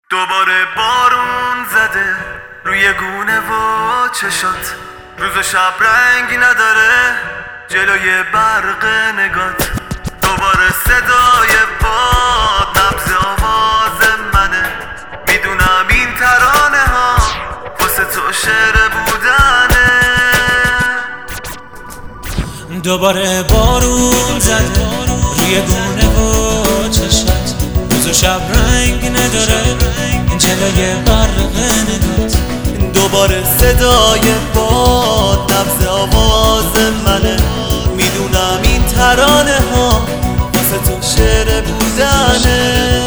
دوباره بارون زده روی گونه و چشات، روز و شب رنگی نداره جلوی برق نگات. دوباره صدای باد نبض آواز منه، میدونم این ترانه ها واسه تو شعر بودنه. دوباره بارون زده روی گونه و چشات، روز و شب رنگ نداره جلوی برق نگات. دوباره صدای باد نبض آواز منه، میدونم این ترانه ها واسه تو شعر بودنه.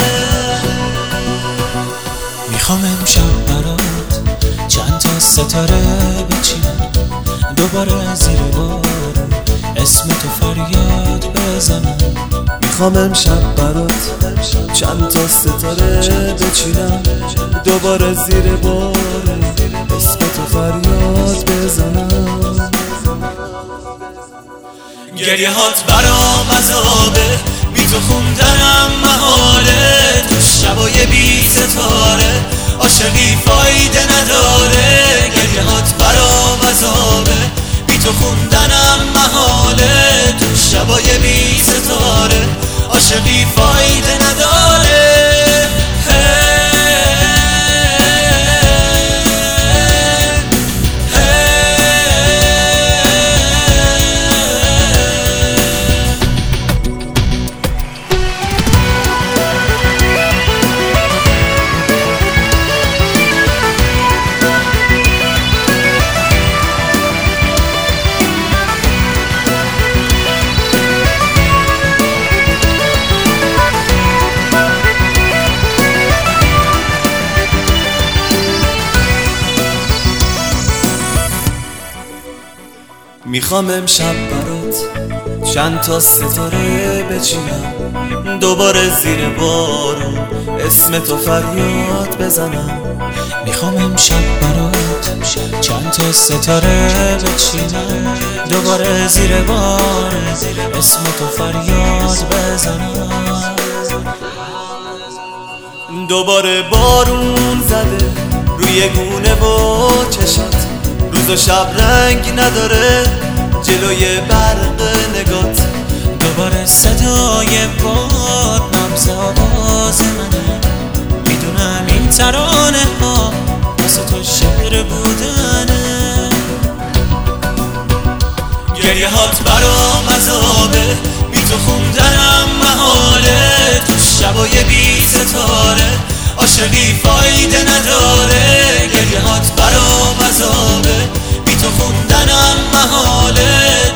میخوام امشب برات چند تا ستاره بچینم، دوباره زیر بارون اسم تو فریاد بزنم. میخوام امشب برات چند تا ستاره بچینم، دوباره زیر بارون اسم تو فریاد بزنم. گریه هات برام عذابه، بی تو خوندنم محاله. تو شبای بی ستاره عاشقی فایده نداره. گریه هات برام عذابه، بی تو خوندنم محاله. تو شبای بی ستاره عاشقی فایده نداره. میخوام امشب برات چند تا ستاره بچینم، دوباره زیر بارون اسم تو فریاد بزنم. میخوام امشب برات چند تا ستاره بچینم، دوباره زیر بارون اسم تو فریاد بزنم. دوباره بارون زده روی گونه و چشات، روز و شب رنگ نداره جلوی برق نگات. دوباره صدای باد نبض آواز منه، میدونم این ترانه ها واسه تو شعر بودنه. گریه هات برام عذابه، بی تو خوندنم محاله. تو شبای بی ستاره عاشقی فایده نداره. گریه هات برام عذابه، بی تو خوندنم محاله.